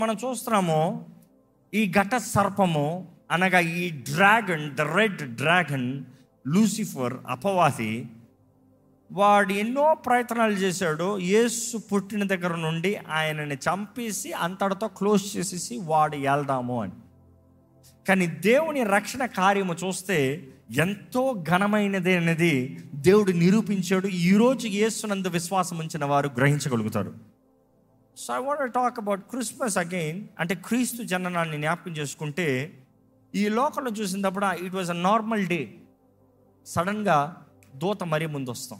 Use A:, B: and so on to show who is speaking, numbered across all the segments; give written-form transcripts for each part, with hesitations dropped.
A: మనం చూస్తున్నాము ఈ ఘట సర్పము అనగా ఈ dragon, the red dragon, Lucifer, అపవాది, వాడు ఎన్నో ప్రయత్నాలు చేశాడు. యేసు పుట్టిన దగ్గర నుండి ఆయనని చంపేసి అంతటితో క్లోజ్ చేసేసి వాడు వెళ్దాము అని. కానీ దేవుని రక్షణ కార్యము చూస్తే ఎంతో ఘనమైనది అనేది దేవుడు నిరూపించాడు. ఈరోజు యేసునందు విశ్వాసం ఉంచిన వారు గ్రహించగలుగుతారు. So I want talk about Christmas again. అంటే క్రీస్తు జననాన్ని జ్ఞాపకం చేసుకుంటే, ఈ లోకంలో చూసినప్పుడు it was a normal day. సడన్గా దూత మరీ ముందు వస్తాం,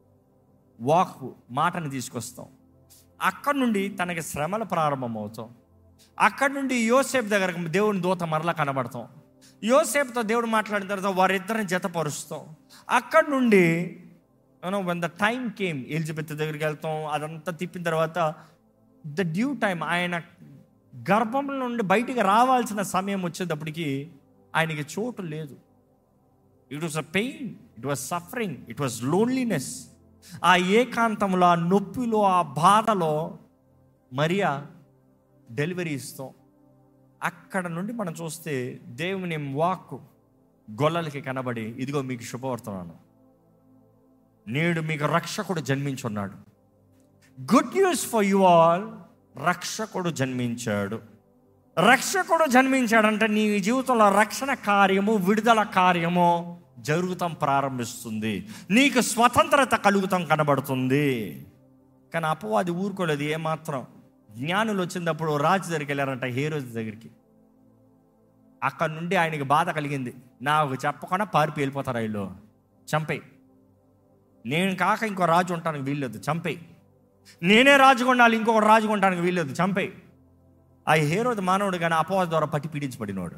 A: మాటని తీసుకొస్తాం. అక్కడి నుండి తనకి శ్రమలు ప్రారంభమవుతాం. అక్కడి నుండి యోసేపు దగ్గరకు దేవుని దూత మరలా కనబడతాం. యోసేపుతో దేవుడు మాట్లాడిన తర్వాత వారిద్దరిని జతపరుస్తాం. అక్కడి నుండి when the time came, Elizabeth దగ్గరికి వెళ్తాం. అదంతా తిప్పిన తర్వాత ద డ్యూ టైం, ఆయన గర్భం నుండి బయటికి రావాల్సిన సమయం వచ్చేటప్పటికి ఆయనకి చోటు లేదు. It was a pain, it was suffering, it was loneliness. ఆ ఏకాంతంలో, ఆ నొప్పిలో, ఆ బాధలో మరియా డెలివరీ ఇస్తాం. అక్కడ నుండి మనం చూస్తే దేవుని వాక్కు గొల్లలకి కనబడి, ఇదిగో మీకు శుభవర్తమానం, నేడు మీకు రక్షకుడు జన్మించున్నాడు. Good news for you all, రక్షకుడు జన్మించాడు. రక్షకుడు జన్మించాడంటే నీ జీవితంలో రక్షణ కార్యము, విడుదల కార్యము జరుగుతాం ప్రారంభిస్తుంది. నీకు స్వతంత్రత కలుగుతాం కనబడుతుంది. కానీ అపవాది ఊరుకోలేదు ఏమాత్రం. జ్ఞానులు వచ్చినప్పుడు రాజు దగ్గరికి వెళ్ళారంట, హేరోదు దగ్గరికి. అక్కడ నుండి ఆయనకి బాధ కలిగింది. నాకు చెప్పకుండా పారిపోయి వెళ్ళిపోతారు వీళ్ళు, చంపేయి. నేను కాక ఇంకో రాజు ఉండటానికి వీల్లేదు, చంపేయి. నేనే రాజుగా ఉండాలి, ఇంకొక రాజుగా ఉండటానికి వీల్లేదు, చంపేయి. ఆ హేరోదు మానవుడు, కానీ అపవాది ద్వారా పట్టి పీడించబడినోడు.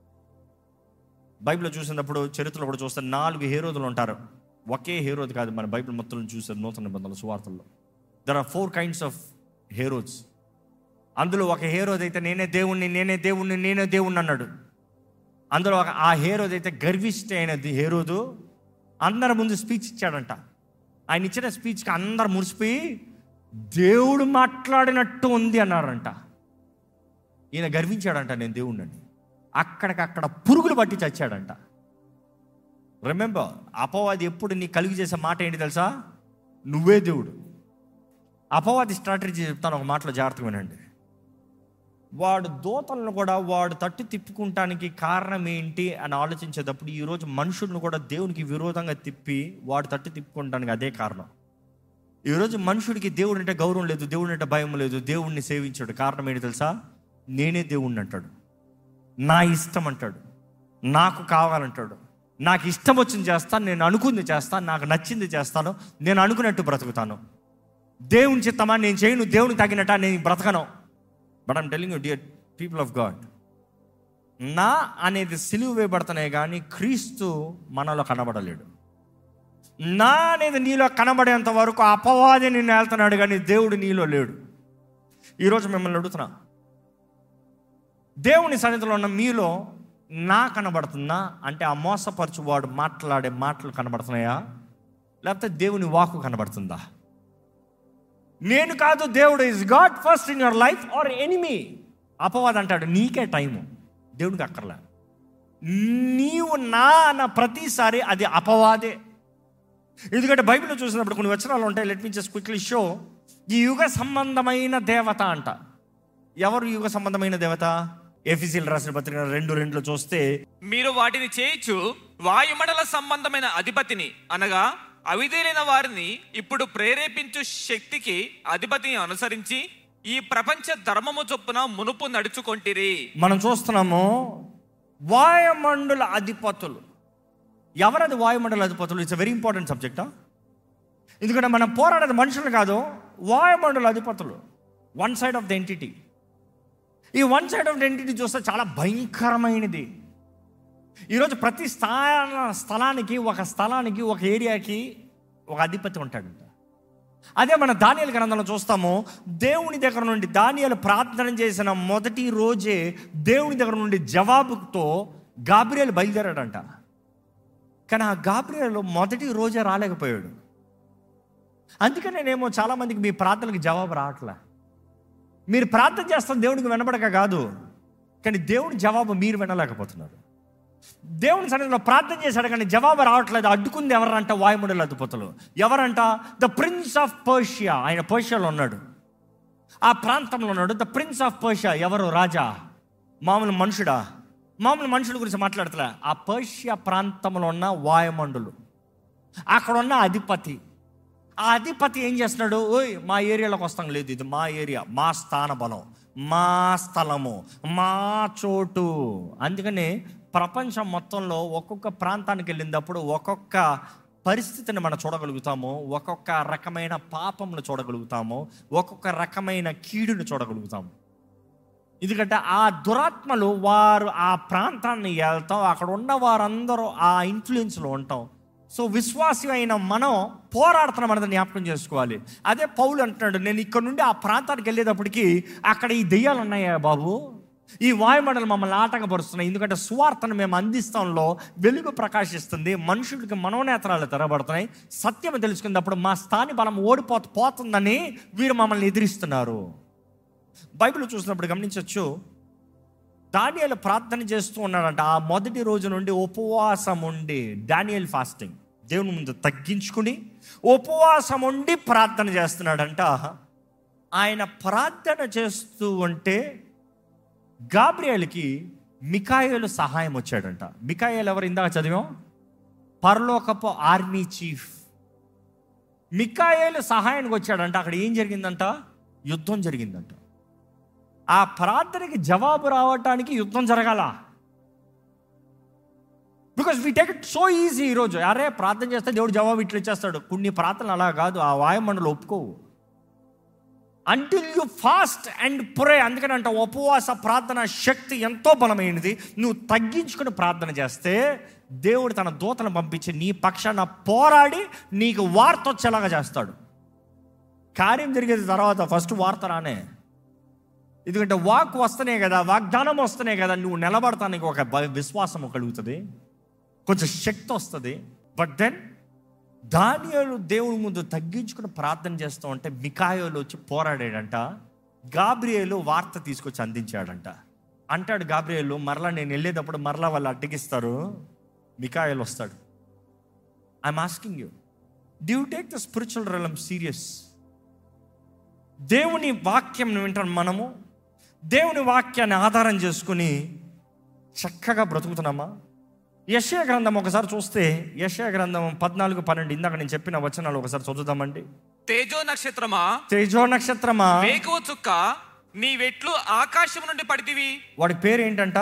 A: బైబిల్లో చూసినప్పుడు, చరిత్రలో కూడా చూస్తే 4 హేరోదులు ఉంటారు. ఒకే హేరోదు కాదు. మన బైబిల్ మొత్తం చూసారు నూతన నిబంధనల సువార్తల్లో. There are 4 kinds of Herods. అందులో ఒక హేరోదు అయితే నేనే దేవుణ్ణి, నేనే దేవుణ్ణి, నేనే దేవుణ్ణి అన్నాడు. అందులో ఆ హేరోదు అయితే గర్విష్టి అయినది హేరోదు. అందరి ముందు స్పీచ్ ఇచ్చాడంట. ఆయన ఇచ్చిన స్పీచ్కి అందరు మురిసిపోయి దేవుడు మాట్లాడినట్టు ఉంది అన్నారంట. ఈయన గర్వించాడంట, నేను దేవుణ్ణి. అక్కడికక్కడ పురుగులు పట్టి చచ్చాడంట. రిమెంబర్, అపవాది ఎప్పుడు నీ కలుగు చేసే మాట ఏంటి తెలుసా? నువ్వే దేవుడు. అపవాది స్ట్రాటజీ చెప్తాను, ఒక మాటలో జాగ్రత్తగా వినండి. వాడు దూతలను కూడా వాడు తట్టు తిప్పుకుంటానికి కారణం ఏంటి అని ఆలోచించేటప్పుడు, ఈరోజు మనుషులను కూడా దేవునికి విరోధంగా తిప్పి వాడు తట్టు తిప్పుకుంటానికి అదే కారణం. ఈరోజు మనుషుడికి దేవుడు అంటే గౌరవం లేదు, దేవుడు అంటే భయం లేదు, దేవుడిని సేవించాడు. కారణం ఏంటి తెలుసా? నేనే దేవుణ్ణి అంటాడు, నా ఇష్టం అంటాడు, నాకు కావాలంటాడు, నాకు ఇష్టం వచ్చింది చేస్తాను, నేను అనుకుంది చేస్తాను, నాకు నచ్చింది చేస్తాను, నేను అనుకున్నట్టు బ్రతుకుతాను. దేవుని చిత్తమా నేను చేయను, దేవునికి తగినట్ట నేను బ్రతకను. But I'm telling you dear people of God, నా అనేది సిలువ వేయబడుతున్నాయి కానీ క్రీస్తు మనలో కనబడలేడు. నా అనేది నీలో కనబడేంత వరకు అపవాది నిన్ను వెళ్తున్నాడు, కానీ దేవుడు నీలో లేడు. ఈరోజు మిమ్మల్ని అడుగుతున్నా, దేవుని సన్నిధిలో ఉన్న మీలో నా కనబడుతుందా అంటే ఆ మోసపరచు వాడు మాట్లాడే మాటలు కనబడుతున్నాయా, లేకపోతే దేవుని వాక్కు కనబడుతుందా? నేను కాదు, దేవుడు is God first in your life or enemy. అపవాది అంటాడు నీకే టైము, దేవుడికి అక్కర్లే. నీవు నా అన్న ప్రతిసారి అది అపవాదే. ఎందుకంటే బైబిల్లో చూసినప్పుడు కొన్ని వచనాలు ఉంటాయి. Let me just quickly show. ఈ యుగ సంబంధమైన దేవత అంట. ఎవరు యుగ సంబంధమైన దేవత? ఎఫెసీయులకు రాసిన పత్రిక 2:2 చూస్తే,
B: మీరు వాటిని చేయొచ్చు వాయుమండల సంబంధమైన అధిపతిని, అనగా అవిధేయులైన వారిని ఇప్పుడు ప్రేరేపించు శక్తికి అధిపతిని అనుసరించి ఈ ప్రపంచ ధర్మము చొప్పున మునుపు నడుచుకొంటిరి.
A: మనం చూస్తున్నాము వాయుమండల అధిపతులు. ఎవరది వాయుమండల అధిపతులు? It's a very important subject. ఎందుకంటే మనం పోరాడేది మనుషులు కాదు, వాయుమండల అధిపతులు. One side of the entity. ఈ one side of the entity చూస్తే చాలా భయంకరమైనది. ఈరోజు ప్రతి స్థలానికి, ఒక ఏరియాకి ఒక అధిపతి ఉంటాడంట. అదే మన దానియేలు గ్రంథంలో చూస్తాము. దేవుని దగ్గర నుండి దానియేలు ప్రార్థన చేసిన మొదటి రోజే దేవుని దగ్గర నుండి జవాబుతో గాబ్రియేలు బయలుదేరాడంట. కానీ ఆ గాబ్రియేలు మొదటి రోజే రాలేకపోయాడు. అందుకనేనేమో చాలామందికి మీ ప్రార్థనలకు జవాబు రావట్లే. మీరు ప్రార్థన చేస్తాం దేవుడికి వినబడక కాదు, కానీ దేవుడి జవాబు మీరు వినలేకపోతున్నారు. దేవుని సన్నిధిలో ప్రార్థన చేశాడు కానీ జవాబు రావట్లేదు. అడ్డుకుంది ఎవరంట? వాయుమండల అధిపతులు. ఎవరంట? The prince of Persia. ఆయన పర్షియాలో ఉన్నాడు, ఆ ప్రాంతంలో ఉన్నాడు. ద ప్రిన్స్ ఆఫ్ పర్షియా ఎవరు? రాజా, మామూలు మనుషుడా? మామూలు మనుషుల గురించి మాట్లాడతలే. ఆ పర్షియా ప్రాంతంలో ఉన్న వాయుమండలు, అక్కడ ఉన్న అధిపతి. ఆ అధిపతి ఏం చేస్తున్నాడు? ఓయ్ మా ఏరియాలోకి వస్తాం, లేదు ఇది మా ఏరియా, మా స్థాన బలం, మా స్థలము, మా చోటు. అందుకని ప్రపంచం మొత్తంలో ఒక్కొక్క ప్రాంతానికి వెళ్ళినప్పుడు ఒక్కొక్క పరిస్థితిని మనం చూడగలుగుతాము, ఒక్కొక్క రకమైన పాపమును చూడగలుగుతాము, ఒక్కొక్క రకమైన కీడును చూడగలుగుతాము. ఎందుకంటే ఆ దురాత్మలు వారు ఆ ప్రాంతాన్ని వెళ్తాం, అక్కడ ఉన్న వారందరూ ఆ ఇన్ఫ్లుయెన్స్లో ఉంటాం. సో విశ్వాసి అయిన మనం పోరాడుతున్నాం అన్నది జ్ఞాపకం చేసుకోవాలి. అదే పౌలు అంటున్నాడు, నేను ఇక్కడ నుండి ఆ ప్రాంతానికి వెళ్ళేటప్పటికి అక్కడ ఈ దెయ్యాలు ఉన్నాయా బాబు, ఈ వాయుమండలు మమ్మల్ని ఆటంకపరుస్తున్నాయి. ఎందుకంటే సువార్తను మేము అందిస్తాంలో వెలుగు ప్రకాశిస్తుంది, మనుషులకి మనోనేత్రాలు తెరబడుతున్నాయి, సత్యం తెలుసుకున్నప్పుడు మా స్థాని బలం పోతుందని వీరు మమ్మల్ని ఎదిరిస్తున్నారు. బైబిల్ చూసినప్పుడు గమనించవచ్చు, దానియేలు ప్రార్థన చేస్తూ ఉన్నాడంట. ఆ మొదటి రోజు నుండి ఉపవాసం ఉండి, డానియేల్ ఫాస్టింగ్, దేవుని ముందు తగ్గించుకుని ఉపవాసం ఉండి ప్రార్థన చేస్తున్నాడంట. ఆయన ప్రార్థన చేస్తూ ఉంటే గాబ్రియేలుకి మికాయేలు సహాయం వచ్చాడంట. మికాయేలు ఎవరు? ఇందాక చదివాం, పరలోకపు ఆర్మీ చీఫ్. మికాయేలు సహాయానికి వచ్చాడంట. అక్కడ ఏం జరిగిందంట? యుద్ధం జరిగిందంట. ఆ ప్రార్థనకి జవాబు రావటానికి యుద్ధం జరగాల. Because we take it so easy. ఈరోజు అరే ప్రార్థన చేస్తే దేవుడు జవాబు ఇట్లా ఇచ్చేస్తాడు. కొన్ని ప్రార్థనలు అలా కాదు, ఆ వాయుమండలు ఒప్పుకోవు. Until you fast and pray. అందుకని అంట ఉపవాస ప్రార్థన శక్తి ఎంతో బలమైనది. నువ్వు తగ్గించుకుని ప్రార్థన చేస్తే దేవుడు తన దూతను పంపించి నీ పక్షాన పోరాడి నీకు వార్త వచ్చేలాగా చేస్తాడు. కార్యం జరిగేది తర్వాత, ఫస్ట్ వార్త రానే. ఎందుకంటే వాక్ వస్తనే కదా, వాగ్దానం వస్తనే కదా నువ్వు నిలబడతానికి ఒక విశ్వాసం కలుగుతుంది, కొంచెం శక్తి వస్తుంది. బట్ దెన్ దానియేలు దేవుని ముందు తగ్గించుకుని ప్రార్థన చేస్తూ ఉంటే మికాయేలు వచ్చి పోరాడాడంట. గాబ్రియేలు వార్త తీసుకొచ్చి అందించాడంట. అంటాడు గాబ్రియేలు, మరలా నేను వెళ్ళేటప్పుడు మరలా వాళ్ళు అడ్డగిస్తారు. మికాయేలు వస్తాడు. I'm asking you, do you take the spiritual realm serious? దేవుని వాక్యం వింటాం మనము, దేవుని వాక్యాన్ని ఆధారం చేసుకుని చక్కగా బ్రతుకుతున్నామా? యెషయా గ్రంథం ఒకసారి చూస్తే, యెషయా గ్రంథం 14:12 ఇందాక నేను చెప్పిన వచనాలు ఒకసారి చదువుదామండి.
B: తేజో నక్షత్రమా,
A: తేజో నక్షత్రమా,
B: వేకువ చుక్క, నీ వెట్లు ఆకాశం నుండి పడితివి.
A: వాడి పేరు ఏంటంట?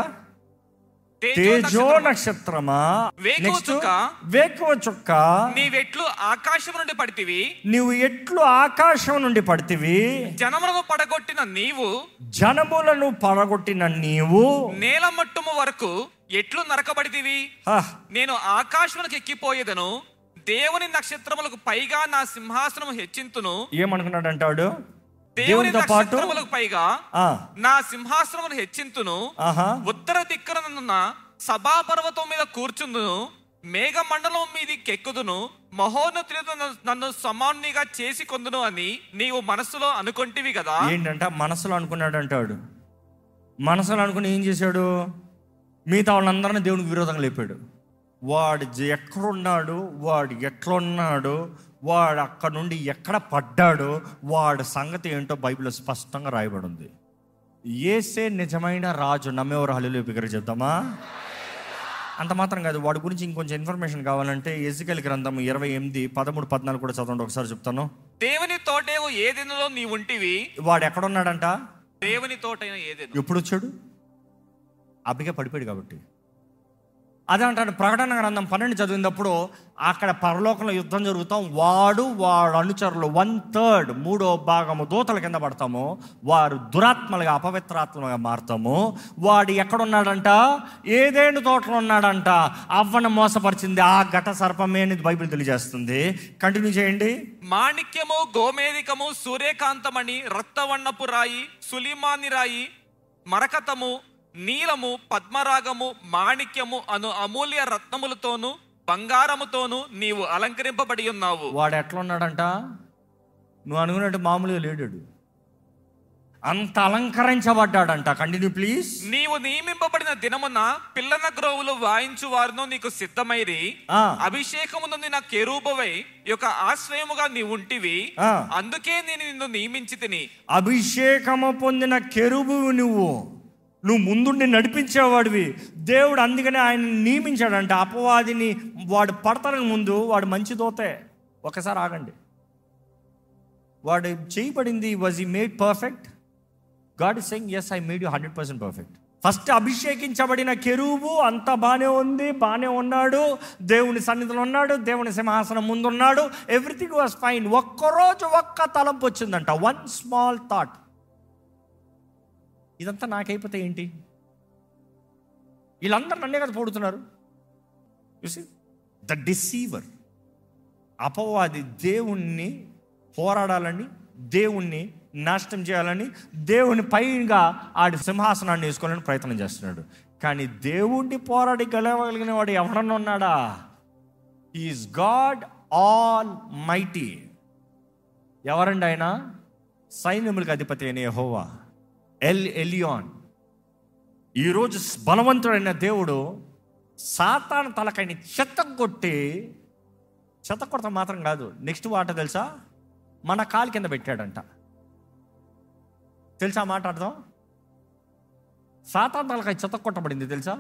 A: తేజో నక్షత్రమా,
B: వేకువ చుక్క,
A: వేకువ చుక్క,
B: నీ వెట్లు ఆకాశం నుండి పడితివి.
A: నీవు ఎట్లు ఆకాశం నుండి పడితివి.
B: జనములను పడగొట్టిన నీవు,
A: జనములను పడగొట్టిన నీవు
B: నేల మట్టుము వరకు ఎట్లు నరకబడితివి. నేను ఆకాశములకు ఎక్కిపోయేదను, దేవుని నక్షత్రములకు పైగా నా సింహాసనము హెచ్చింతును.
A: ఏమనుకున్నాడు అంటాడు?
B: దేవుని నక్షత్రములకు పైగా నా సింహాసనమును హెచ్చింతును. ఉత్తర దిక్కున సభాపర్వతం మీద కూర్చుందును, మేఘ మండలం మీదకి ఎక్కుదును, మహోన్నతులతో నన్ను సమానునిగా చేసి కొందును అని నీవు మనసులో అనుకుంటివి కదా. ఏంటంట? మనసులో అనుకున్నాడు అంటాడు. మనసులో అనుకుని ఏం చేశాడు? మిగతా వాళ్ళందరినీ దేవునికి విరోధంగా లేపాడు. వాడు ఎక్కడున్నాడు, వాడు ఎట్లున్నాడు, వాడు అక్కడ నుండి ఎక్కడ పడ్డాడు, వాడి సంగతి ఏంటో బైబిల్లో స్పష్టంగా రాయబడి ఉంది. యేసే నిజమైన రాజు. నమ్మేవారు హల్లెలూయా బిగ్గరగా చెప్దామా? అంత మాత్రం కాదు, వాడి గురించి ఇంకొంచెం ఇన్ఫర్మేషన్ కావాలంటే ఎజెకియెల్ గ్రంథం 28:13-14 కూడా చదవండి ఒకసారి చెప్తాను. దేవుని తోటేవో ఏదెనులో నీ ఉంటివి.
A: వాడు ఎక్కడున్నాడంట?
B: దేవుని తోట ఏదెను.
A: ఎప్పుడు వచ్చాడు? అబ్బిగా పడిపోయాడు కాబట్టి. అదే అంటాడు ప్రకటన గ్రంథం 12 చదివినప్పుడు, అక్కడ పరలోకంలో యుద్ధం జరుగుతాం, వాడు అనుచరులు 1/3 3/3 దూతల కింద పడతాము, వారు దురాత్మలుగా అపవిత్రాత్మలుగా మారుతాము. వాడు ఎక్కడున్నాడంట? ఏదేను తోటలో ఉన్నాడంట. అవ్వను మోసపరిచింది ఆ ఘట సర్పమే అని బైబిల్ తెలియజేస్తుంది. కంటిన్యూ చేయండి.
B: మాణిక్యము, గోమేధికము, సూర్యకాంతమణి, రక్తవర్ణపు రాయి, సులిమాని రాయి, మరకతము, నీలము, పద్మరాగము, మాణిక్యము అను అమూల్య రత్నములతోను బంగారముతోను నీవు అలంకరింపబడి ఉన్నావు.
A: వాడు ఎట్లా ఉన్నాడంట? నువ్వు అనుకున్నట్టు మామూలుగా లేడాడు. అంత అలంకరించబడ్డాడంట. Continue please.
B: నీవు నియమింపబడిన దినమున పిల్లన గ్రోవులు వాయించు వారును నీకు సిద్ధమైరి, అభిషేకము నొందిన కెరూబవై యొక్క ఆశ్రయముగా నీవు ఉంటివి, అందుకే నేను నిన్ను నియమించి తిని.
A: అభిషేకము పొందిన కెరూబు నువ్వు ముందుండి నడిపించేవాడివి. దేవుడు అందుకనే ఆయన నియమించాడంట. అపవాదిని వాడు పడతానికి ముందు వాడు మంచి దోతే. ఒకసారి ఆగండి, వాడు చేయబడింది, was he made perfect? God is saying yes, I made you 100% perfect. First అభిషేకించబడిన కెరూబు అంతా బాగానే ఉంది, బాగానే ఉన్నాడు, దేవుని సన్నిధిలో ఉన్నాడు, దేవుని సింహాసనం ముందు ఉన్నాడు, ఎవ్రీథింగ్ వాజ్ ఫైన్. ఒక్కరోజు ఒక్క తలంపు వచ్చిందంట, వన్ స్మాల్ థాట్, ఇదంతా నాకైపోతే ఏంటి, వీళ్ళందరూ నన్నే కదా పొడుతున్నారు. చూసి ద డిసీవర్, అపవాది దేవుణ్ణి పోరాడాలని, దేవుణ్ణి నాశనం చేయాలని, దేవుని పైగా ఆడి సింహాసనాన్ని వేసుకోవాలని ప్రయత్నం చేస్తున్నాడు. కానీ దేవుణ్ణి పోరాడి గెలవగలిగిన వాడు ఎవరన్నా ఉన్నాడా? Is God almighty. ఎవరండి ఆయన? సైన్యములకు అధిపతి అయిన యెహోవా, ఎల్ ఎలియాన్. ఈరోజు బలవంతుడైన దేవుడు సాతాను తలకాయని చెత్త కొడతా మాత్రం కాదు, నెక్స్ట్ మాట తెలుసా, మన కాలు కింద పెట్టాడంట. తెలుసా మాట అర్థం? సాతాను తలకాయ చెత్త కొట్టబడింది తెలుసా?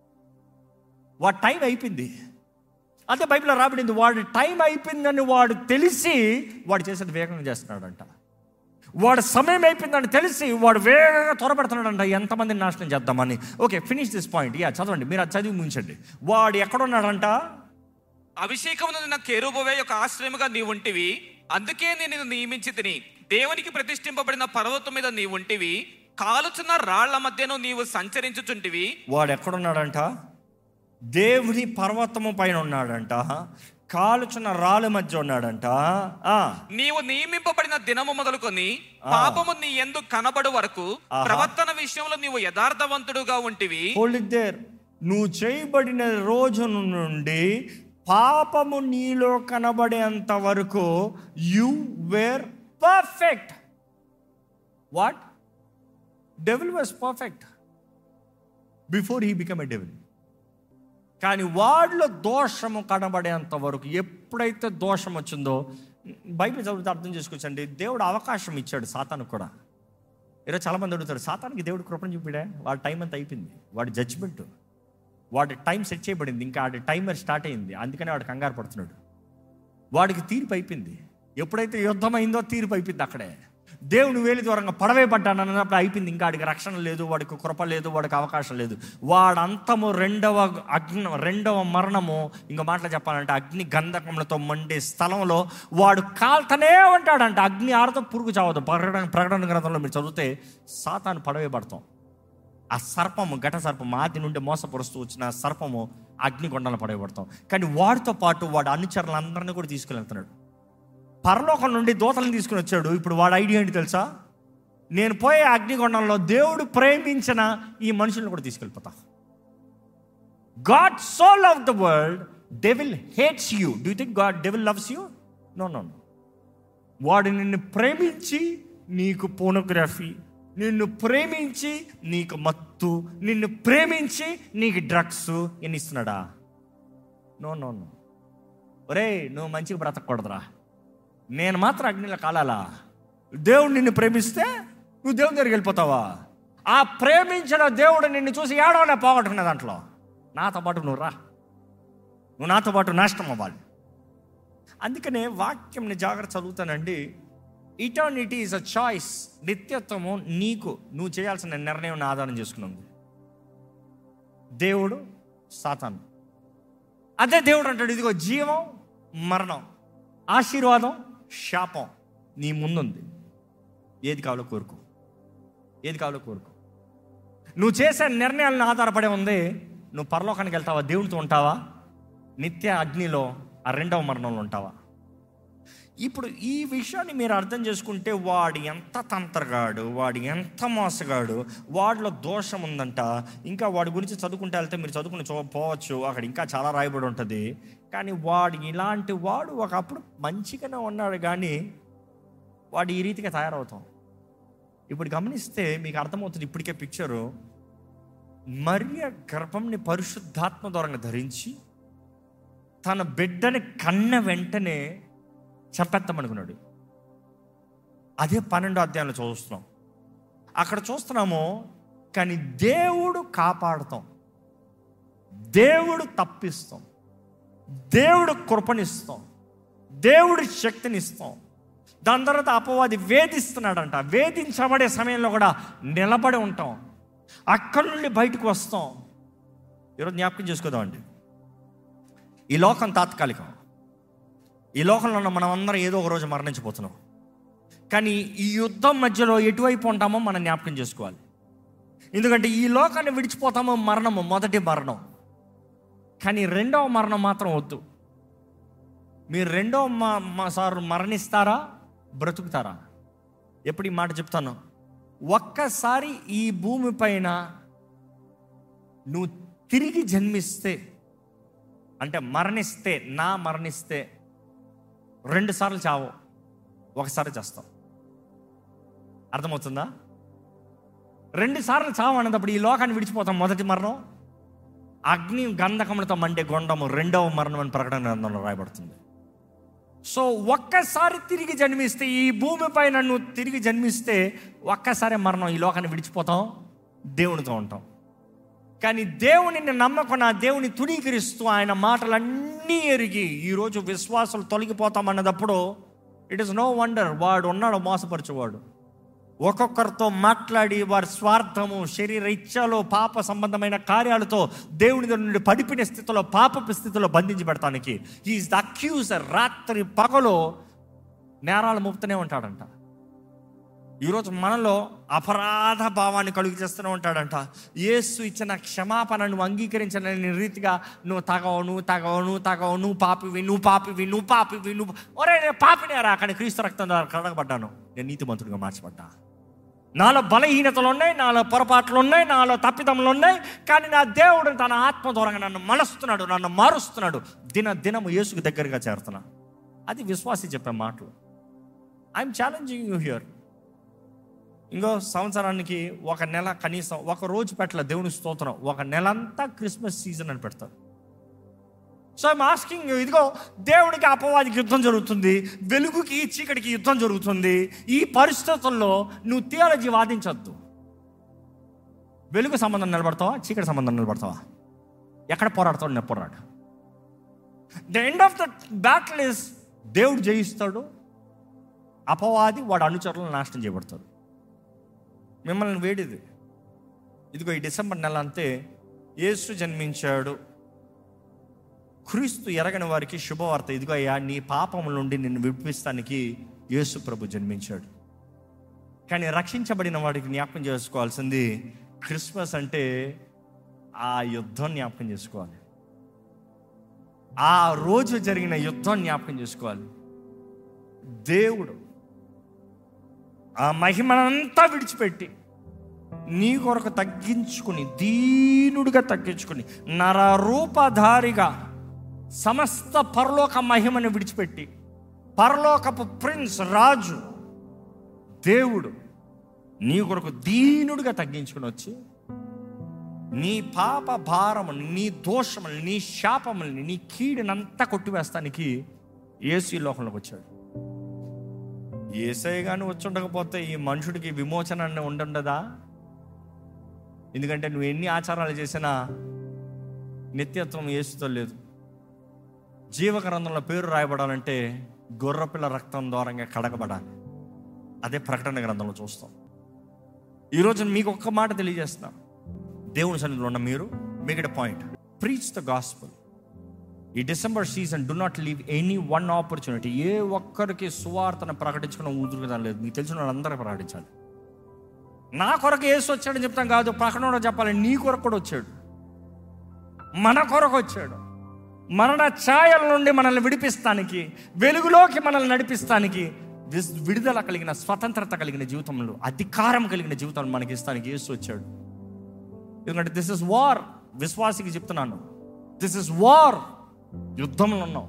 A: వాడి టైం అయిపోయింది. అదే బైబిల్లో రాబడింది, వాడి టైం అయిపోయిందని వాడు తెలిసి వాడు చేసేది వేగంగా చేస్తున్నాడంట. వాడు సమయం అయిపోయిందని తెలిసి వాడు వేగంగా త్వరపెడుతున్నాడంట, ఎంతమందిని నాశనం చేద్దామని. Okay, finish this point. చదవండి, మీరు అది చదివి ముగించండి. వాడు ఎక్కడున్నాడంట?
B: అభిషేకమున కెరూబవే యొక్క ఆశ్రయముగా నీవు ఉంటివి, అందుకే నేను నిన్ను నియమించి తిని. దేవునికి ప్రతిష్ఠింపబడిన పర్వతం మీద నీవు ఉంటివి, కాలుచున్న రాళ్ల మధ్యను నీవు సంచరించుచుంటివి.
A: వాడు ఎక్కడున్నాడంట? దేవుని పర్వతము పైన ఉన్నాడంట, కాలుచున్న రాళ్ళ మధ్య ఉన్నాడంట.
B: నీవు నియమింపబడిన దినము మొదలుకొని పాపము నీ యందు కనబడు వరకు ప్రవర్తన విషయంలో నీవు యథార్థవంతుడుగా ఉంటివి.
A: నువ్వు చేయబడిన రోజు నుండి పాపము నీలో కనబడేంత వరకు you were perfect. What? Devil was perfect before he become a devil. కానీ వాడిలో దోషము కనబడేంత వరకు, ఎప్పుడైతే దోషం వచ్చిందో, బైబిల్ చదివితే అర్థం చేసుకోవచ్చండి. దేవుడు అవకాశం ఇచ్చాడు సాతానుకు కూడా. ఈరోజు చాలామంది అడుగుతారు, సాతానికి దేవుడు కృపను చూపిడా? వాడి టైం అంతా అయిపోయింది, వాడి జడ్జ్మెంట్, వాడి టైం సెట్ చేయబడింది, ఇంకా వాడి టైమర్ స్టార్ట్ అయింది, అందుకనే వాడు కంగారు పడుతున్నాడు. వాడికి తీర్పు అయిపోయింది. ఎప్పుడైతే యుద్ధం అయిందో తీర్పు అయిపోయింది అక్కడే. దేవుని వేలి దూరంగా పడవే పడ్డాను అన్నప్పుడు అయిపోయింది. ఇంకా వాడికి రక్షణ లేదు, వాడికి కృప లేదు, వాడికి అవకాశం లేదు. వాడంతము రెండవ మరణము, ఇంకో మాటలు చెప్పాలంటే అగ్ని గంధకములతో మండే స్థలంలో వాడు కాల్తనే ఉంటాడంట. అగ్ని ఆరుతో పురుగు చావదు. ప్రకటన గ్రంథంలో మీరు చదివితే సాతాను పడవే పడతాం. ఆ సర్పము, ఘట సర్పం, ఆది నుండి మోసపరుస్తూ వచ్చిన సర్పము అగ్నికొండలను పడవేయబడతాం. కానీ వాడితో పాటు వాడు అనుచరులందరినీ కూడా తీసుకెళ్తున్నాడు. పరలోకం నుండి దూతలను తీసుకుని వచ్చాడు. ఇప్పుడు వాడు ఐడియా ఏంటి తెలుసా? నేను పోయే అగ్నికొండంలో దేవుడు ప్రేమించిన ఈ మనుషులను కూడా తీసుకెళ్ళిపోతా. God so love the world, devil hates you. Do you think devil loves you? No no no. వాడు నిన్ను ప్రేమించి నీకు పోర్నోగ్రఫీ, నిన్ను ప్రేమించి నీకు మత్తు, నిన్ను ప్రేమించి నీకు డ్రగ్స్ ఎన్ని ఇస్తున్నాడా? No no no. ఒరే, నువ్వు మంచిగా బ్రతకూడదురా, నేను మాత్రం అగ్నిలో కాలాలా? దేవుడు నిన్ను ప్రేమిస్తే నువ్వు దేవుని దగ్గరికి వెళ్ళిపోతావా? ఆ ప్రేమించిన దేవుడు నిన్ను చూసి ఏడవనే పోగొట్టుకునే దాంట్లో నాతో పాటు నువ్వు రా, నువ్వు నాతో పాటు నాశనం అవ్వాలి. అందుకనే వాక్యంని జాగ్రత్త చదువుతానండి. Eternity is a choice. నిత్యత్వము నువ్వు చేయాల్సిన నిర్ణయం ఆధారం చేసుకున్నది. దేవుడు, సాతాను. అదే దేవుడు అంటాడు, ఇదిగో జీవం, మరణం, ఆశీర్వాదం, శాపం నీ ముందుంది. ఏది కావాలో కోరుకో, ఏది కావాలో కోరుకో. నువ్వు చేసే నిర్ణయాలను ఆధారపడే ఉంది. నువ్వు పరలోకానికి వెళ్తావా, దేవుడితో ఉంటావా, నిత్య అగ్నిలో ఆ రెండవ మరణంలో ఉంటావా? ఇప్పుడు ఈ విషయాన్ని మీరు అర్థం చేసుకుంటే, వాడు ఎంత తంత్రగాడు, వాడు ఎంత మోసగాడు, వాడిలో దోషం ఉందంట. ఇంకా వాడి గురించి చదువుకుంటే వెళ్తే మీరు చదువుకుని పోవచ్చు, అక్కడ ఇంకా చాలా రాయబడి ఉంటుంది. కానీ వాడు ఇలాంటి వాడు ఒకప్పుడు మంచిగానే ఉన్నాడు, కానీ వాడు ఈ రీతిగా తయారవుతాం. ఇప్పుడు గమనిస్తే మీకు అర్థమవుతుంది ఇప్పటికే పిక్చరు. మరియ గర్భంని పరిశుద్ధాత్మ ద్వారా ధరించి తన బిడ్డని కన్న వెంటనే చంపేద్దామనుకున్నాడు. అదే 12వ అధ్యాయంలో చూస్తున్నాం. అక్కడ చూస్తున్నాము, కానీ దేవుడు కాపాడుతాం, దేవుడు తప్పిస్తాం, దేవుడు కృపనిస్తాం, దేవుడి శక్తిని ఇస్తాం. దాని తర్వాత అపవాది వేధిస్తున్నాడంట. వేధించబడే సమయంలో కూడా నిలబడి ఉంటాం, అక్కడి నుండి బయటకు వస్తాం. ఈరోజు జ్ఞాపకం చేసుకోదామండి, ఈ లోకం తాత్కాలికం. ఈ లోకంలో ఉన్న మనం అందరం ఏదో ఒక రోజు మరణించిపోతున్నాం. కానీ ఈ యుద్ధం మధ్యలో ఎటువైపు ఉంటామో మనం జ్ఞాపకం చేసుకోవాలి. ఎందుకంటే ఈ లోకాన్ని విడిచిపోతామో మరణము మొదటి మరణం, కానీ రెండవ మరణం మాత్రం వద్దు. మీరు రెండవ సార్లు మరణిస్తారా, బ్రతుకుతారా? ఎప్పుడు ఈ మాట చెప్తాను, ఒక్కసారి ఈ భూమి పైన నువ్వు తిరిగి జన్మిస్తే, అంటే మరణిస్తే, మరణిస్తే 2 సార్లు చావు, ఒకసారి చేస్తాం. అర్థమవుతుందా? 2 సార్లు చావు అన్నప్పుడు ఈ లోకాన్ని విడిచిపోతాం. మొదటి మరణం అగ్ని గంధకములతో మండే గొండము, రెండవ మరణం అని ప్రకటన గ్రంథంలో రాయబడుతుంది. సో ఒక్కసారి తిరిగి జన్మిస్తే, ఈ భూమి పైన నువ్వు తిరిగి జన్మిస్తే ఒక్కసారి మరణం, ఈ లోకాన్ని విడిచిపోతాం, దేవునితో ఉంటాం. కానీ దేవునిని నమ్మకుండా, దేవుని తుణీకరిస్తూ, ఆయన మాటలన్నీ ఎరిగి ఈరోజు విశ్వాసాలు తొలగిపోతాం అన్నదప్పుడు ఇట్ ఈస్ నో వండర్ వాడు ఉన్నాడు మోసపరచువాడు. ఒక్కొక్కరితో మాట్లాడి వారి స్వార్థము, శరీర ఇచ్ఛలో, పాప సంబంధమైన కార్యాలతో దేవుని నుండి పడిపోయిన స్థితిలో, పాపపు స్థితిలో బంధించి పెడతానికి హీఈస్ ద అక్యూజర్. రాత్రి పగలు నేరాలు మోపుతూనే ఉంటాడంట. ఈరోజు మనలో అపరాధ భావాన్ని కలుగు చేస్తూనే ఉంటాడంట. యేసు ఇచ్చిన క్షమాపణ నువ్వు అంగీకరించిన రీతిగా నువ్వు నువ్వు పాపివి, ఒరే నేను పాపినేరా, కానీ క్రీస్తు రక్తం ద్వారా కడగబడ్డాను, నేను నీతిమంతుడిగా మార్చబడ్డా. నాలో బలహీనతలు ఉన్నాయి, నాలో పొరపాట్లు ఉన్నాయి, నాలో తప్పిదములు ఉన్నాయి, కానీ నా దేవుడు తన ఆత్మ ద్వారా నన్ను మలుస్తున్నాడు, నన్ను మారుస్తున్నాడు. దినము యేసుకు దగ్గరగా చేరుతున్నా. అది విశ్వాసి చెప్పే మాటలు. I'm challenging you here. ఇంకో సంవత్సరానికి 1 నెల కనీసం 1 రోజు పెట్టల దేవుని స్తోత్రం, 1 నెలంతా క్రిస్మస్ సీజన్ అని పెడతారు. సో ఐఎమ్ ఆస్కింగ్ యూ, ఇదిగో దేవుడికి అపవాదికి యుద్ధం జరుగుతుంది, వెలుగుకి చీకటికి యుద్ధం జరుగుతుంది. ఈ పరిస్థితుల్లో నువ్వు థియాలజీ వాదించొద్దు. వెలుగు సంబంధం నిలబడతావా, చీకటి సంబంధం నిలబడతావా? ఎక్కడ పోరాడతావు? నేను పోరాడు. The end of the battle is దేవుడు జయిస్తాడు, అపవాది వాడు అనుచరులను నాశనం చేయబడతాడు. మిమ్మల్ని వేడిది, ఇదిగో ఈ డిసెంబర్ నెల అంతే యేసు జన్మించాడు. క్రీస్తు ఎరగని వారికి శుభవార్త, ఇదిగో అయ్యా నీ పాపముల నుండి నిన్ను విడిపిస్తానికి యేసు ప్రభు జన్మించాడు. కానీ రక్షించబడిన వాడికి జ్ఞాపకం చేసుకోవాల్సింది క్రిస్మస్ అంటే ఆ యుద్ధం జ్ఞాపకం చేసుకోవాలి, ఆ రోజు జరిగిన యుద్ధం జ్ఞాపకం చేసుకోవాలి. దేవుడు ఆ మహిమనంతా విడిచిపెట్టి నీ కొరకు తగ్గించుకుని, దీనుడిగా తగ్గించుకుని, నరరూపధారిగా సమస్త పరలోక మహిమను విడిచిపెట్టి, పరలోకపు ప్రిన్స్, రాజు, దేవుడు నీ కొరకు దీనుడిగా తగ్గించుకుని వచ్చి నీ పాప భారముని, నీ దోషముని, నీ శాపముల్ని, నీ కీడునంతా కొట్టివేస్తానికి యేసు ఈ లోకంలోకి వచ్చాడు. యేసయ్య గాని వచ్చి ఉండకపోతే ఈ మనుషుడికి విమోచన ఉండదా? ఎందుకంటే నువ్వు ఎన్ని ఆచారాలు చేసినా నిత్యత్వం యేసుతో లేదు. జీవగ్రంథంలో పేరు రాయబడాలంటే గొర్రెపిల్ల రక్తం ద్వారంగా కడగబడాలి. అదే ప్రకటన గ్రంథంలో చూస్తాం. ఈరోజు మీకు ఒక్క మాట తెలియజేస్తున్నా, దేవుని సన్నిధిలో ఉన్న మీరు, make it a point, preach the gospel. ఈ December season do not leave any one opportunity. ఏ ఒక్కరికి సువార్తను ప్రకటించుకున్న ఊదురుగా లేదు. మీకు తెలిసిన వాళ్ళందరూ ప్రకటించాలి. నా కొరకు యేసు వచ్చాడని చెప్తాం కాదు, ప్రకటనలో చెప్పాలి, నీ కొరకు కూడా వచ్చాడు, మన కొరకు వచ్చాడు. మరణ ఛాయల నుండి మనల్ని విడిపిస్తానికి, వెలుగులోకి మనల్ని నడిపిస్తానికి, విడుదల కలిగిన, స్వతంత్రత కలిగిన జీవితంలో, అధికారం కలిగిన జీవితాన్ని మనకి ఇస్తానికి యేసు వచ్చాడు. ఎందుకంటే దిస్ ఇస్ వార్. విశ్వాసికి చెప్తున్నాను, దిస్ ఇస్ వార్. యుద్ధంలో ఉన్నాం.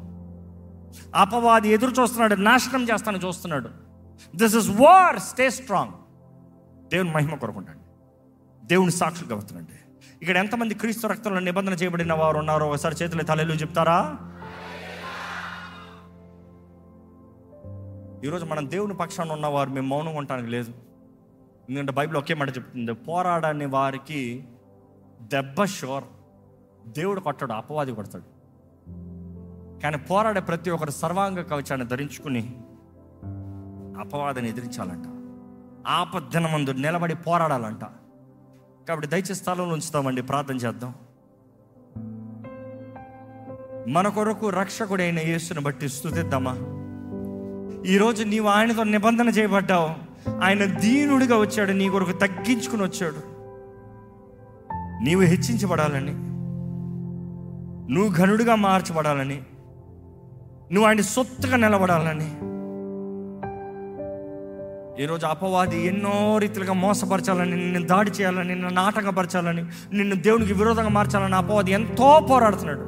A: అపవాది ఎదురు చూస్తున్నాడు, నాశనం చేస్తాను చూస్తున్నాడు. This is war. Stay strong. దేవుని మహిమ కొరకుండండి, దేవుని సాక్షులుగా అవుతుందండి. ఇక్కడ ఎంతమంది క్రీస్తు రక్తంలో నిబంధన చేయబడిన వారు ఉన్నారో ఒకసారి చేతులు హల్లెలూయా చెప్తారా? ఈరోజు మనం దేవుని పక్షాన ఉన్నవారు మేము మౌనంగా ఉండటానికి లేదు. ఎందుకంటే బైబిల్ ఒకే మాట చెప్తుంది, పోరాడని వారికి దెబ్బ షోర్. దేవుడు కొట్టాడు, అపవాది కొడతాడు. కానీ పోరాడే ప్రతి ఒక్కరు సర్వాంగ కవచాన్ని ధరించుకుని అపవాదిని ఎదిరించాలంట, ఆపద్దినమందు నిలబడి పోరాడాలంట. కాబట్టి దయచేసి స్థలంలో ఉంచుతామండి, ప్రార్థన చేద్దాం. మన కొరకు రక్షకుడైన యేసుని బట్టి స్తుతిద్దామా? ఈరోజు నీవు ఆయనతో నిబంధన చేయబడ్డావు. ఆయన దీనుడిగా వచ్చాడు, నీ కొరకు తగ్గించుకుని వచ్చాడు. నీవు హెచ్చించబడాలని, నువ్వు ఘనుడిగా మార్చబడాలని, నువ్వు ఆయన సొత్తుగా నిలబడాలని. ఈరోజు అపవాది ఎన్నో రీతిలుగా మోసపరచాలని, నిన్ను దాడి చేయాలని, నిన్ను నాటకపరచాలని, నిన్ను దేవునికి విరోధంగా మార్చాలని అపవాది ఎంతో పోరాడుతున్నాడు.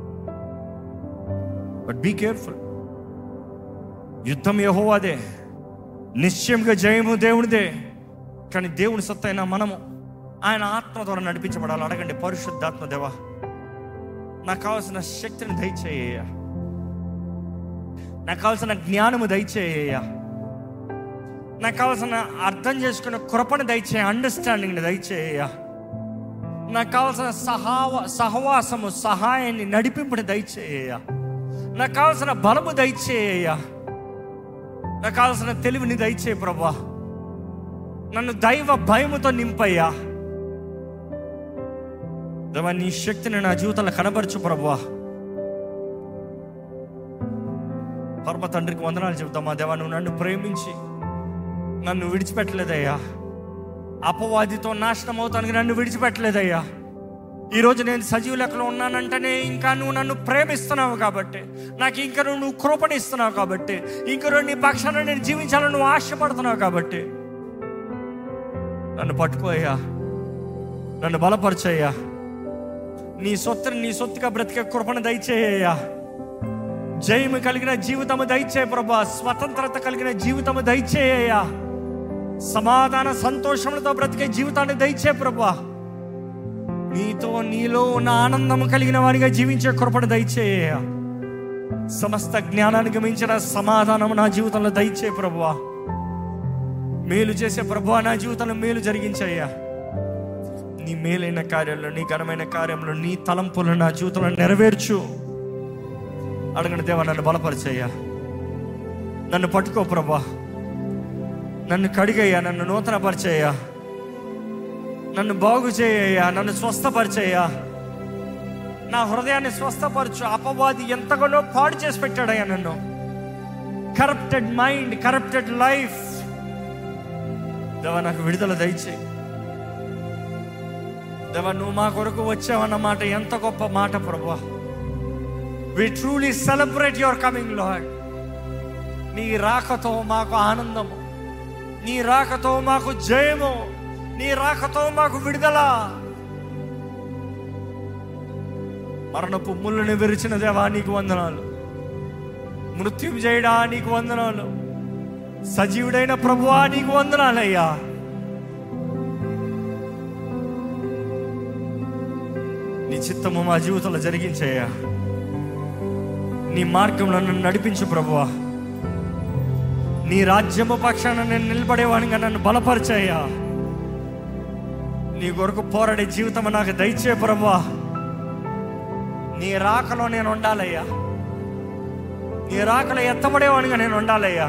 A: But be careful. యుద్ధం యెహోవాదే, నిశ్చయంగా జయము దేవునిదే. కానీ దేవుని సొత్తైన మనము ఆయన ఆత్మ ద్వారా నడిపించబడాలి. అడగండి, పరిశుద్ధాత్మ దేవా, నాకు కావాల్సిన శక్తిని దయచేయ, నాకు కావాల్సిన జ్ఞానము దయచేయ, నాకు కావాల్సిన అర్థం చేసుకున్న కృపను దయచేయ, అండర్స్టాండింగ్ని దయచేయ, నాకు కావాల్సిన సహవాసము, సహాయాన్ని, నడిపింపుని దయచేయ, నాకు కావాల్సిన బలము దయచేయ, నాకు కావాల్సిన తెలివిని దయచేయ ప్రభువా. నన్ను దైవ భయముతో నింపయ్యా దేవా. నీ శక్తిని నా జీవితంలో కనబరచు ప్రభువా. పరమ తండ్రికి వందనాలు చెబుతామా దేవా. నువ్వు నన్ను ప్రేమించి నన్ను విడిచిపెట్టలేదయ్యా. అపవాదితో నాశనం అవుతానికి నన్ను విడిచిపెట్టలేదయ్యా. ఈరోజు నేను సజీవ లెక్కలో ఉన్నానంటేనే ఇంకా నువ్వు నన్ను ప్రేమిస్తున్నావు కాబట్టి, నాకు ఇంకా నువ్వు కృపణిస్తున్నావు కాబట్టి, ఇంకా నీ పక్షాన నేను జీవించాలని నువ్వు ఆశపడుతున్నావు కాబట్టి నన్ను పట్టుకోయ్యా, నన్ను బలపరచయ్యా. నీ సొత్తుగా బ్రతికే కృపను దయచేయ్యా. జయము కలిగిన జీవితము దయచేయ ప్రభా. స్వతంత్రత కలిగిన జీవితము దయచేయ్యా. సమాధాన సంతోషములతో బ్రతికే జీవితాన్ని దయచేయ ప్రభా. నీలో ఉన్న ఆనందము కలిగిన వారిగా జీవించే కృపను దయచేయ. సమస్త జ్ఞానానికి మించిన సమాధానము నా జీవితంలో దయచేయ ప్రభువా. మేలు చేసే ప్రభువా, నా జీవితంలో మేలు జరిగించయ్యా. నీ మేలైన కార్యాల్లో, నీ ఘనమైన కార్యంలో, నీ తలంపులను నా జీవితంలో నెరవేర్చు. అడగండి దేవా, నన్ను బలపరిచయ్యా, నన్ను పట్టుకో ప్రభువా, నన్ను కడిగయ్యా, నన్ను నూతన పరిచయ్యా, నన్ను బాగు చేయ్యా, నన్ను స్వస్థపరిచయ్యా, నా హృదయాన్ని స్వస్థపరచు. అపవాది ఎంతగానో పాడు చేసి పెట్టాడయ్యా నన్ను. కరప్టెడ్ మైండ్, కరప్టెడ్ లైఫ్ దేవా, నాకు విడుదల దయచేయి దేవా. నువ్వు మా కొరకు వచ్చావన్నమాట ఎంత గొప్ప మాట ప్రభువా. We truly celebrate your coming, Lord. నీ రాకతో మాకు ఆనందము, నీ రాకతో మాకు జయము, నీ రాకతో మాకు విడుదల. మరణపు ముళ్ళని విరిచిన దేవా నీకు వందనాలు. మృత్యుంజయుడా నీకు వందనాలు. సజీవుడైన ప్రభువా నీకు వందనాలయ్యా. నీ చిత్తము మా జీవితంలో జరిగించయ్యా. నీ మార్గంలో నన్ను నడిపించు ప్రభువా. నీ రాజ్యము పక్షాన నేను నిలబడేవాడిగా నన్ను బలపరిచయ్యా. నీ కొరకు పోరాడే జీవితం నాకు దయచే ప్రభువా. నీ రాకలో నేను ఉండాలయ్యా. నీ రాకలో ఎత్తబడేవాడిగా నేను ఉండాలయ్యా.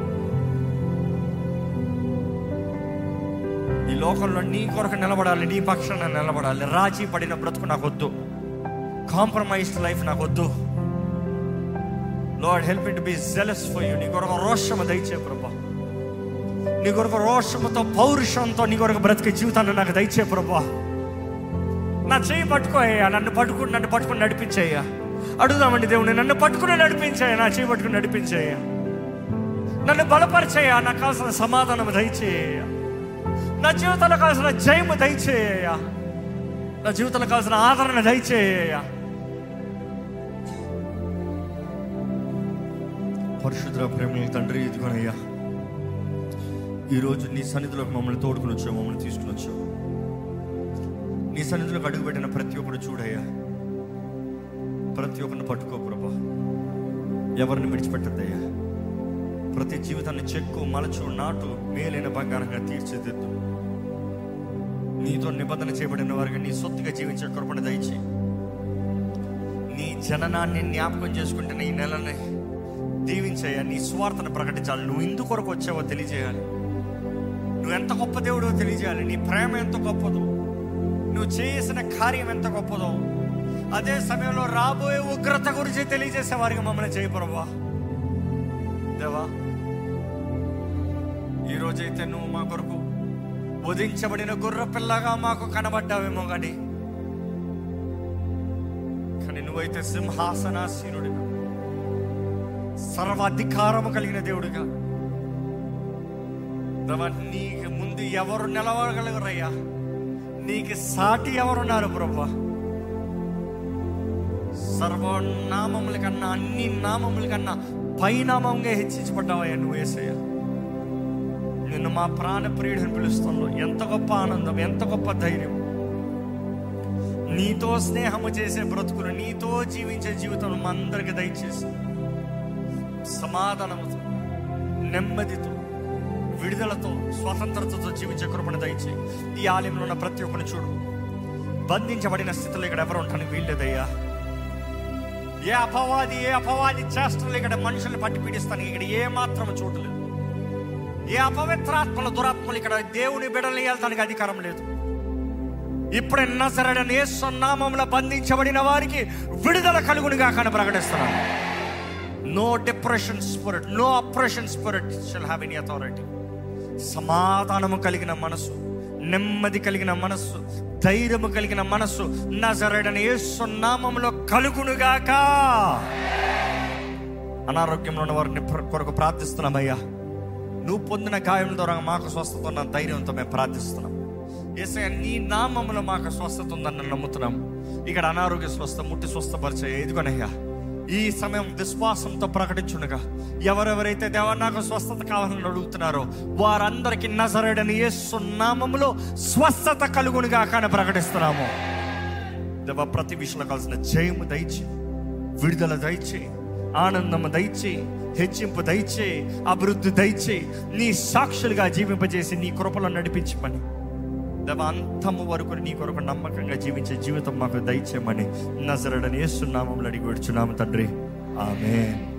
A: ఈ లోకంలో నీ కొరకు నిలబడాలి, నీ పక్షాన నిలబడాలి. రాజీ పడిన బ్రతుకు నాకు వద్దు, కాంప్రమైజ్డ్ లైఫ్ నాకు వద్దు. Lord, help me to be jealous for you. నీ కొరకు రోషము దయచే ప్రభా. నీ కొరకు రోషముతో, పౌరుషంతో నీ కొరకు బ్రతికే జీవితాన్ని నాకు దయచే ప్రభా. నా చెయ్యి పట్టుకోయ్యా, నన్ను పట్టుకుని నడిపించేయ్యా. అడుగుదామండి దేవుని, నన్ను పట్టుకుని నడిపించేయ్యా, నా చెయ్యి పట్టుకుని నడిపించేయ్యా. నన్ను బలపరిచేయ్యా, నాకు కావాల్సిన సమాధానం దయచేయ. నా జీవితంలో కావాల్సిన జయము దయచేయ. నా జీవితంలో కావాల్సిన ఆదరణ దయచేయ. పరిశుద్ధ ప్రేమ తండ్రి, ఇదిగోనయ్యా ఈరోజు నీ సన్నిధిలోకి మమ్మల్ని తోడుకుని వచ్చావు, మమ్మల్ని తీసుకుని వచ్చావు. నీ సన్నిధిలోకి అడుగుపెట్టిన ప్రతి ఒక్కరు చూడయ్యా, ప్రతి ఒక్కరిని పట్టుకో ప్రభా, ఎవరిని విడిచిపెట్టద్దయ్యా. ప్రతి జీవితాన్ని చెక్కు, మలచు, నాటు, మేలైన బంగారంగా తీర్చిదిద్దు. నీతో నిబంధన చేయబడిన వారికి నీ సొత్తుగా జీవించే కృపణ దయచి, నీ జననాన్ని జ్ఞాపకం చేసుకుంటున్న ఈ నెలని దీవించయ్యా. నీ స్వార్థను ప్రకటించాలి. నువ్వు ఇందు కొరకు వచ్చావో తెలియజేయాలి. నువ్వు ఎంత గొప్ప దేవుడో తెలియజేయాలి. నీ ప్రేమ ఎంత గొప్పదో, నువ్వు చేసిన కార్యం ఎంత గొప్పదో, అదే సమయంలో రాబోయే ఉగ్రత గురించి తెలియజేసే వారికి మమ్మల్ని చేయి ప్రభువా. దేవా, ఈరోజైతే నువ్వు మా కొరకు వధించబడిన గుర్ర పిల్లగా మాకు కనబడ్డావేమో కానీ నువ్వైతే సింహాసనాసీనుడిగా, సర్వాధికారము కలిగిన దేవుడిగా, దేవా, నీకు ముందు ఎవరు నిలవగలరయ్యా? నీకు సాటి ఎవరున్నారు ప్రభువా? సర్వనామముల కన్నా, అన్ని నామముల కన్నా పైనామంగా హెచ్చించబడ్డావయ్యా నువ్వు యేసయ్యా. నిన్ను మా ప్రాణ ప్రియుడిని పిలుస్తాను. ఎంత గొప్ప ఆనందం, ఎంత గొప్ప ధైర్యం. నీతో స్నేహము చేసే బ్రతుకులు, నీతో జీవించే జీవితం మా అందరికి దయచేసి సమాధానముతో, నెమ్మదితో, విడుదలతో, స్వతంత్రతతో జీవించే కృపను దయచేయి. ఈ ఆలయంలో ఉన్న ప్రతి ఒక్కరిని చూడు. బంధించబడిన స్థితిలో ఇక్కడ ఎవరు ఉంటాను వీళ్ళేదయ్యా. ఏ అపవాది చేష్టలు ఇక్కడ మనుషుల్ని పట్టి పీడిస్తాను ఇక్కడ ఏ మాత్రం చూడలేదు. ఏ అపవిత్రాత్మల దురాత్మలు ఇక్కడ దేవుని బిడ్డలు వెళ్తానికి అధికారం లేదు. ఇప్పుడే నజరేయుడైన యేసు నామములో బంధించబడిన వారికి విడుదల కలుగునుగా కానీ ప్రకటిస్తున్నాను. No depression spirit, no oppression spirit shall have any authority. సమాధానము కలిగిన మనసు, నెమ్మది కలిగిన మనస్సు, ధైర్యము కలిగిన మనస్సు నజరేయుడైన యేసు నామములో కలుగునుగాక. అనారోగ్యంలో ఉన్న వారిని కొరకు ప్రార్థిస్తున్నామయ్యా. నువ్వు పొందిన గాయం ద్వారా మాకు స్వస్థత ఉన్న ధైర్యంతో మేము ప్రార్థిస్తున్నాం. యేసయ్య, నీ నామములో మాకు స్వస్థత ఉందని నమ్ముతున్నాం. ఇక్కడ అనారోగ్య స్వస్థ ముట్టి స్వస్థపరిచే ఎదుగునయ్యా. ఈ సమయం విశ్వాసంతో ప్రకటించుండగా ఎవరెవరైతే దేవా నాకు స్వస్థత కావాలని అడుగుతున్నారో వారందరికీ నజరేయుడైన యేసు నామములో స్వస్థత కలుగునుగా కానీ ప్రకటిస్తున్నాము. దేవా, ప్రతి విషయంలో కావాల్సిన జయము దయచి, విడుదల దయచి, ఆనందము దయచి, హెచ్చింపు దయచి, అభివృద్ధి దయచి, నీ సాక్షులుగా జీవింపజేసి నీ కృపలో నడిపించమని దేవా, అంతము వరకు నీ కొరకు నమ్మకంగా జీవించే జీవితం మాకు దయచేయమని నజరేయుడైన యేసు నామములో అడిగి వేడుచున్నాము తండ్రి. ఆమేన్.